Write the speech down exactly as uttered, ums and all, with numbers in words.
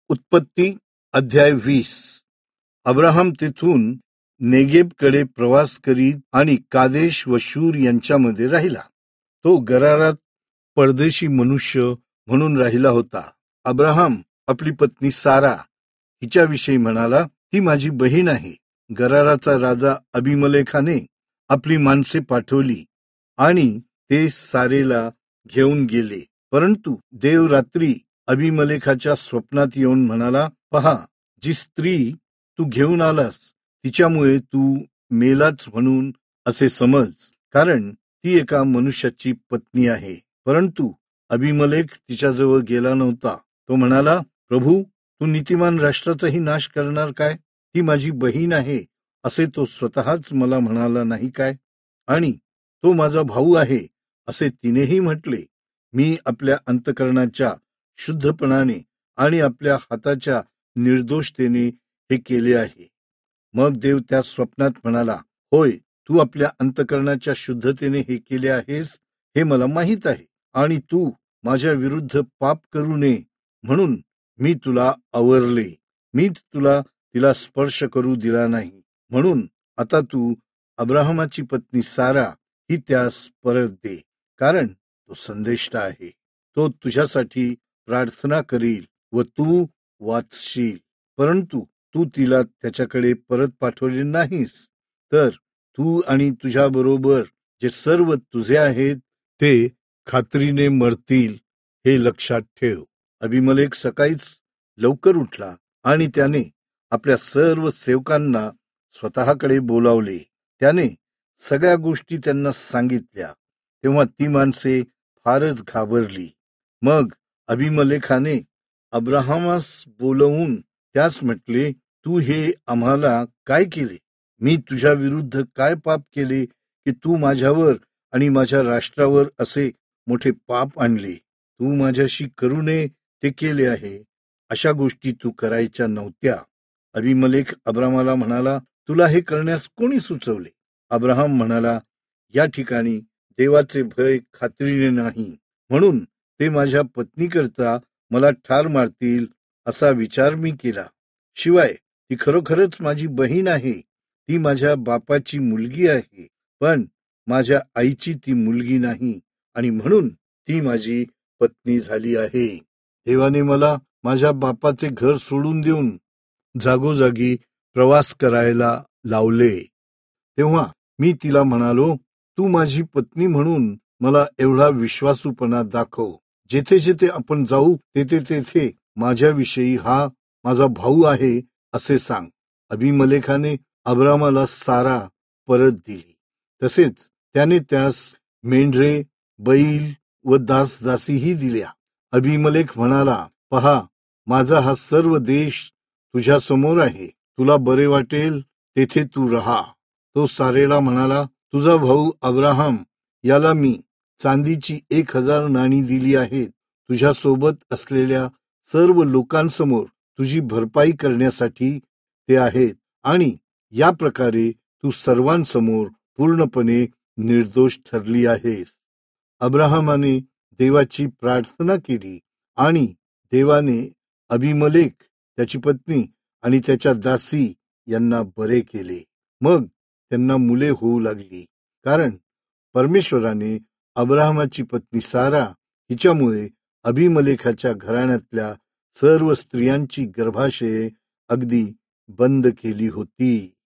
उत्पत्ती अध्याय वीस. अब्राहम तेथून नेगेबकडे प्रवास करीत आणि कादेश व शूर यांच्यामध्ये राहिला. तो गरारात परदेशी मनुष्य म्हणून राहिला होता. अब्राहम आपली पत्नी सारा हिच्याविषयी म्हणाला, ती माझी बहीण आहे. गराराचा राजा अबिमलेखाने आपली माणसे पाठवली आणि ते सारेला घेऊन गेले. परंतु देव रात्री अबिमलेखाच्या स्वप्नात येऊन म्हणाला, पहा, जी स्त्री तू घेऊन आलास तिच्यामुळे तू मेलाच म्हणून असे समज, कारण ती एका मनुष्याची पत्नी आहे. परंतु अबिमलेख तिच्याजवळ गेला नव्हता. तो म्हणाला, प्रभू, तू नीतिमान राष्ट्राचाही नाश करणार काय? ती माझी बहीण आहे असे तो स्वतःच मला म्हणाला नाही काय? आणि तो माझा भाऊ आहे असे तिनेही म्हटले. मी आपल्या अंतकरणाच्या शुद्धपणाने आणि आपल्या हाताच्या निर्दोषतेने हे केले आहे. मग देव त्या स्वप्नात म्हणाला, होय, तू आपल्या अंतकरणाच्या शुद्धतेने हे केले आहेस हे मला माहीत आहे, आणि तू माझ्या विरुद्ध पाप करू नये म्हणून मी तुला आवरले. मी तुला तिला स्पर्श करू दिला नाही. म्हणून आता तू अब्राहमाची पत्नी सारा ही त्यास परत दे, कारण तो संदेष्टा आहे. तो तुझ्यासाठी प्रार्थना करील व तू वाचशील. परंतु तू तिला त्याच्याकडे परत पाठवले नाहीस, तर तू आणि तुझ्या बरोबर जे सर्व तुझे आहेत ते खात्रीने मरतील, हे लक्षात ठेव. अबिमलेख सकाळीच लवकर उठला आणि त्याने आपल्या सर्व सेवकांना स्वतःकडे बोलावले. त्याने सगळ्या गोष्टी त्यांना सांगितल्या. तेव्हा ती माणसे फारच घाबरली. मग अबिमलेखाने अब्राहमास बोलवून त्यास म्हटले, तू हे आम्हाला काय केले? मी तुझ्या विरुद्ध काय पाप केले की तू माझ्यावर आणि माझ्या राष्ट्रावर असे मोठे पाप आणले? तू माझ्याशी करू नये ते केले आहे. अशा गोष्टी तू करायच्या नव्हत्या. अबिमलेख अब्रामाला म्हणाला, तुला हे करण्यास कोणी सुचवले? अब्राहम म्हणाला, या ठिकाणी देवाचे भय खात्रीने नाही, म्हणून ते माझ्या पत्नीकरता मला ठार मारतील असा विचार मी केला. शिवाय ती खरोखरच माझी बहीण आहे. ती माझ्या बापाची मुलगी आहे, पण माझ्या आईची ती मुलगी नाही, आणि म्हणून ती माझी पत्नी झाली आहे. देवाने मला माझ्या बापाचे घर सोडून देऊन जागोजागी प्रवास करायला लावले. तेव्हा मी तिला म्हणालो, तू माझी पत्नी म्हणून मला एवढा विश्वासूपणा दाखव. जेथे जेथे आपण जाऊ तेथे तेथे माझ्याविषयी हा माझा भाऊ आहे असे सांग. अबिमलेखाने अब्रामाला सारा परत दिली. तसेच त्याने त्यास मेंढरे, बैल व दास दासीही दिल्या. अबिमलेख म्हणाला, पहा, माझा हा सर्व देश तुझ्या समोर आहे. तुला बरे वाटेल तेथे तू राहा. तो सारेला म्हणाला, तुझा भाऊ अब्राहम याला मी चांदीची एक हजार नाणी दिली आहेत. तुझ्या सोबत असलेल्या सर्व लोकांसमोर तुझी भरपाई करण्यासाठी ते आहेत, आणि या प्रकारे तू सर्वांसमोर पूर्णपणे निर्दोष ठरली आहेस. अब्राहमाने देवाची प्रार्थना केली आणि देवाने अबिमलेख, त्याची पत्नी आणि त्याच्या दासी यांना बरे केले. मग त्यांना मुले होऊ लागली, कारण परमेश्वराने अब्राहमाची पत्नी सारा हिच्यामुळे अबिमलेखाच्या घराण्यातल्या सर्व स्त्रियांची गर्भाशये अगदी बंद केली होती.